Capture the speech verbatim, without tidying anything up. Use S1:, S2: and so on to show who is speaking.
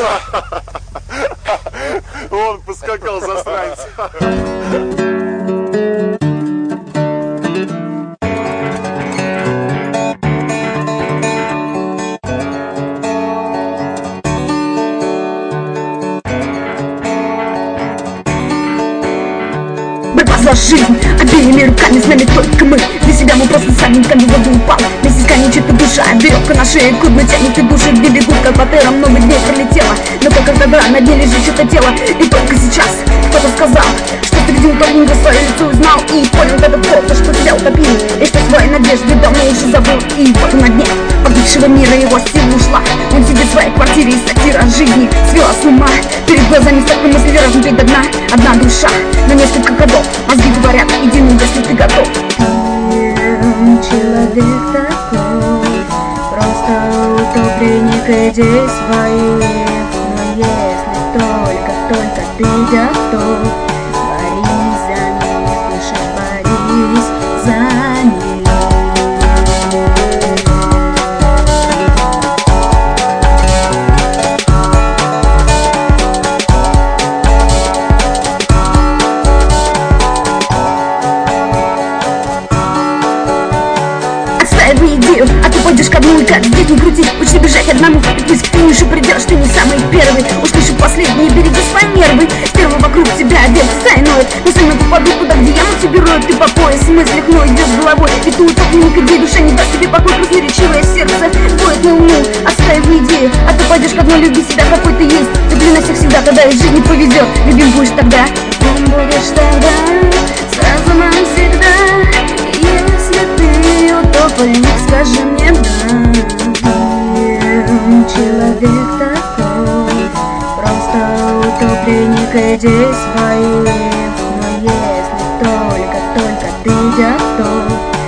S1: Он поскакал, засранец.
S2: За жизнь обеими руками с нами только мы. Для себя мы просто сами как в воду упал. Вместе конечит и душа, веревка на шее кудно тянет, и души где бегут, как пантера. Много дней пролетело, но только когда на дне лежит что-то тело. И только сейчас кто-то сказал, что ты где утопника свое лицо узнал. И понял этот фото, что тебя утопили, и что свои надежды давно уже забыл. И вот на дне погибшего мира его сила ушла. Он сидит в своей квартире, и сатира жизни свела с ума. Перед глазами столько мыслей размутить до дна. Одна душа на несколько ходов. Мозги говорят, иди, ну, если ты готов.
S3: Человек такой, просто утопленник, иди своих. Но если только, только ты готов, борись за них, слышишь, борись за них.
S2: Идею, а ты пойдешь ко дну, и как здесь не крути. Учи бежать одному, и пусть к финишу придешь. Ты не самый первый, уж ты же последний. Береги свои нервы, стерва вокруг тебя вертится и ноет. Но сами попаду туда, где яму тебе роют. Ты по пояс в мыслях, но идешь головой. И ты утопленник, идей, душа не даст тебе покой. Красноречивое сердце воет на луну. Отстаивай идею, а ты пойдешь ко дну, люби себя, какой ты есть. Люби на всех всегда, тогда и жизнь не повезет. Любим будешь тогда,
S3: любим будешь тогда, сразу навсегда. Если ты утопленник, скажи мне да. Человек такой, просто утопленник, иди своих. Но если только, только ты готов,